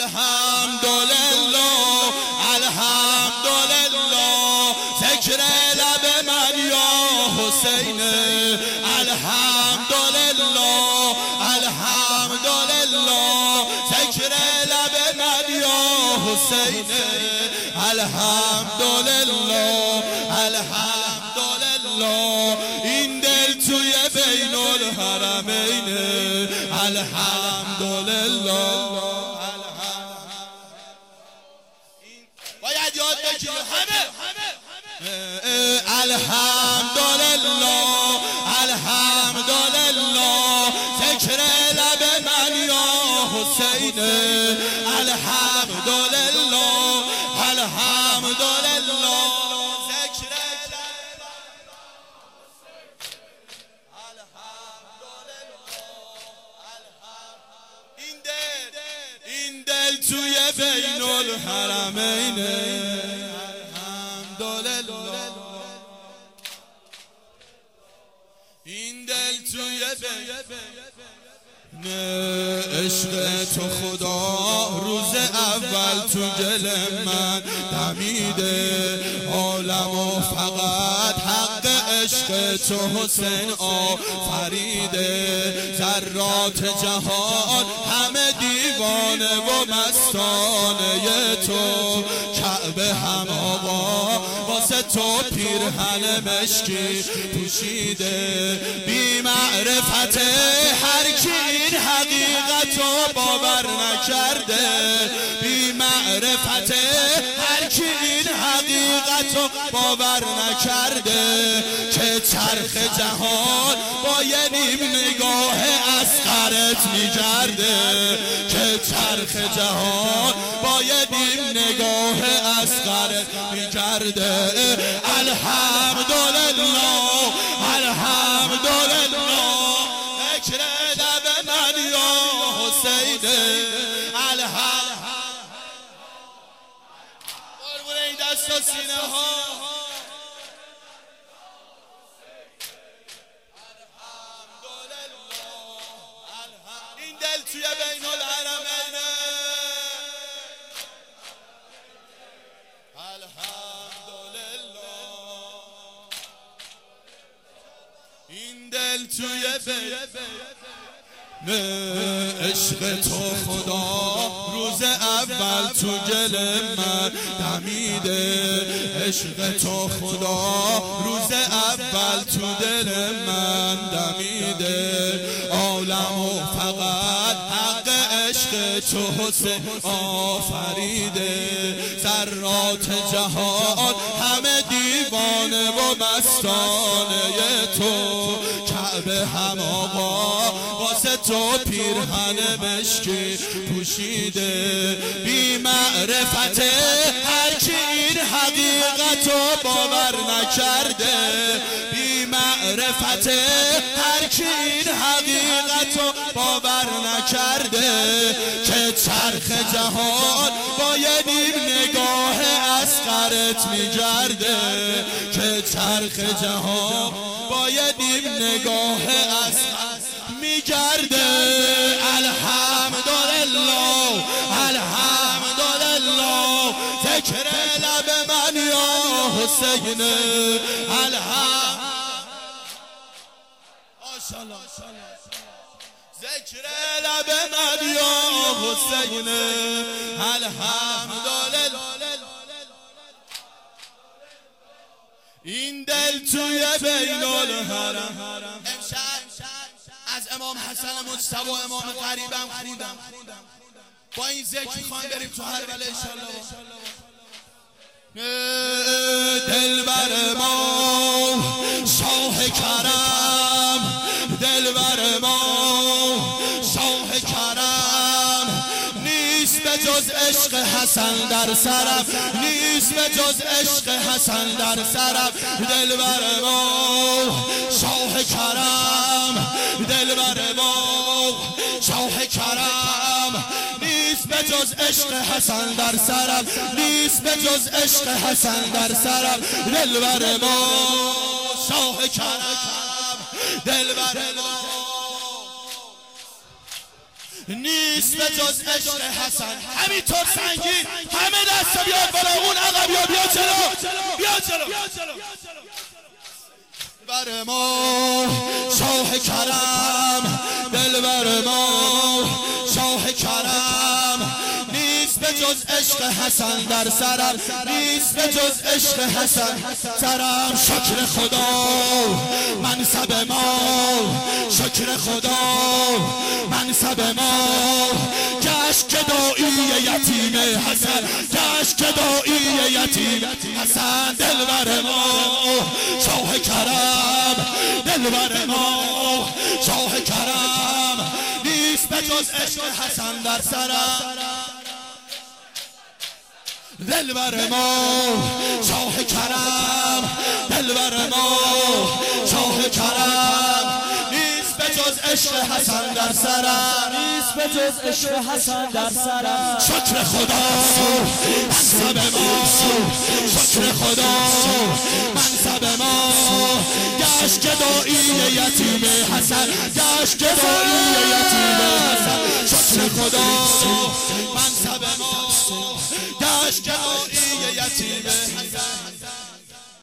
الحمدلله الحمدلله ذکر لب من یا حسین الحمدلله الحمدلله ذکر لب من یا حسین الحمدلله الحمدلله این دل توی بین الحرمین الحمدلله باید یاد بگیری همه الحمدلله الحمدلله ذکر لب من یا حسین الحمدلله الحمدلله ذکر این دل توی بین الحرمین الحمدلله این دل توی عشق تو خدا روز اول تو دل من دمیده عالم و فقط حق عشق تو حسین آفریده ذرات جهان همه دیوانه و مستانه تو کعبه هم آقا واسه تو پیرهن مشکی پوشیده بی معرفت هر کی این حقیقتو باور نکرده بی معرفت هر کی این حقیقتو باور نکرده که چرخ جهان با یه نیم نگاه اصغرت میگرده که چرخ جهان با یه نیم نگاه اصغرت میگرده الحمدلله الحمدلله ذکر لب من یا حسین قربون این دست و سینه ها این دل توی بین الحرمین این دل توی عشق تو خدا روز اول تو گل من دمیده عشق تو خدا روز اول تو دل من دمیده عالم و فقط حق عشق تو حسین آفریده ذرات جهان همه دیوانه و مستانه تو کعبه هم آقا واسه تو پیرهن مشکی پوشیده بی معرفت هر کی این حقیقتو باور نکرده بی معرفت هر کی این حقیقتو باور نکرده که چرخ جهان با یه نیم نگاه اصغرت میگرده که چرخ جهان با یه نیم نگاه اصغرت میگرده الحمدلله الحمدلله ذکر لب من یا حسین ذکر لب من یا حسین الحمدلله این دل توی بین الحرم از امام حسن مجتبی و امام غریبم خوندم با این ذکر خواهیم بریم تو هربله انشالله دلبر ما شاه کرم دلبر ما شاه کرم نیست به جز عشق حسن در سرم نیست به جز عشق حسن در سرم دلبر ما شاه کرم دلبر ما شاه کرم نیست به جز عشق حسن در سرم نیست به جز عشق حسن در سرم دلبر ما شاه کرم دلبر ما نیست به جز عشق حسن. همینطور سنگین همه دستا بیاد بالا، اون عقب بیا جلو. بر ما شاه کرم، دلبر ما شاه کرم، نیست به جز عشق حسن در سرم، نیست به جز عشق حسن سرم. شکر خدا منصب ما، شکر خدا منصب ما، گشت گدایی یتیم حسن، گشت گدایی یتیم حسن. دلبر ما شاه کرم، دلبر ما شاه کرم، نیست به جز عشق حسن در سرم. دلبر ما شاه کرم، دلبر ما شاه کرم، نیست به جز عشق حسن در سرم، نیست به جز عشق حسن در سرم. شکر خدا منصب ما، شکر خدا منصب ما، گشت گدایی یتیم حسن، گشت گدایی یتیم حسن. شکر خدا منصب ما، گشت گدایی